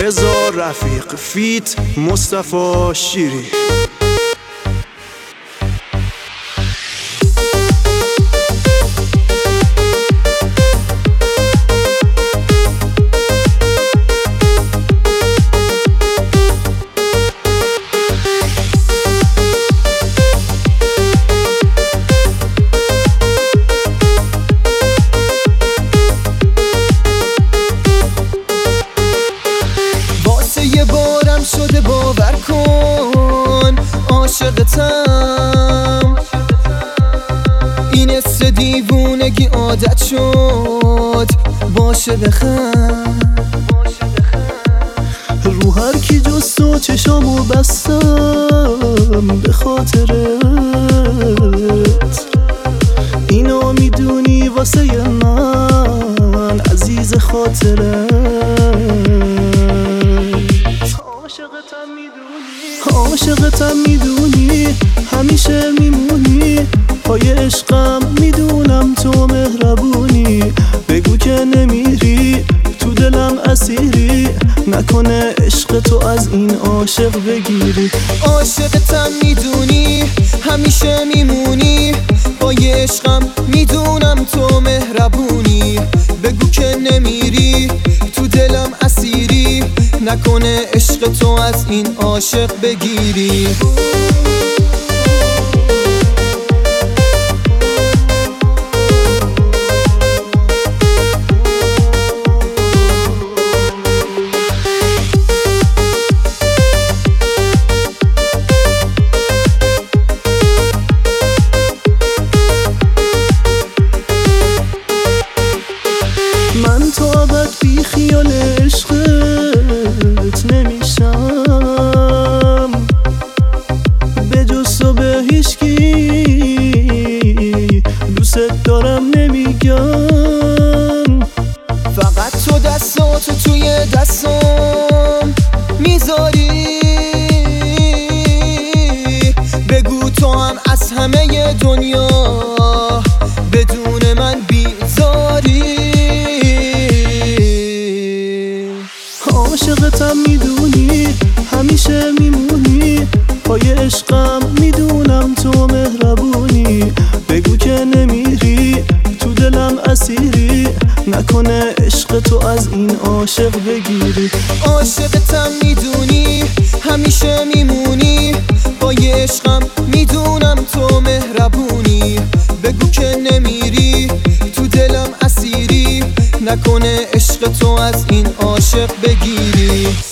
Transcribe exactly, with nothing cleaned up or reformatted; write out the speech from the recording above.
رضا رفیق فیت مصطفی شیری. یه بارم شده باور کن عاشقتم، این حس دیوونگی عادت شد باشه بخند. رو هر کی جز تو چشامو بستم به خاطرت، اینو میدونی واسه من عزیز خاطرت. عاشقتم میدونی همیشه میمونی، پای عشقم میدونم تو مهربونی. بگو که نمیری تو دلم اسیری، نکنه عشق تو از این عاشق بگیری. عاشقتم میدونی همیشه میمونی، پای عشقم میدونم تو مهربونی. بگو که نمیری تو دلم اسیری، نکنه عشق تو از این عاشق بگیری. من تا ابد بی خیال عشقت نمیشم، به جز تو به هیچکی دوست دارم نمیگم. فقط تو دستاتو توی دستم میذاری، بگو تو هم از همه دنیا بدون من بیزاری. عاشقتم میدونی همیشه میمونی، پای عشقم میدونم تو مهربونی. بگو که نمیری تو دلم اسیری، نکنه عشق تو از این عاشق بگیری. عاشقتم میدونی همیشه میمونی، پای عشقم میدونم تو مهربونی. بگو که نمیری تو دلم اسیری، نکنه عشق تو از این عاشق بگیری.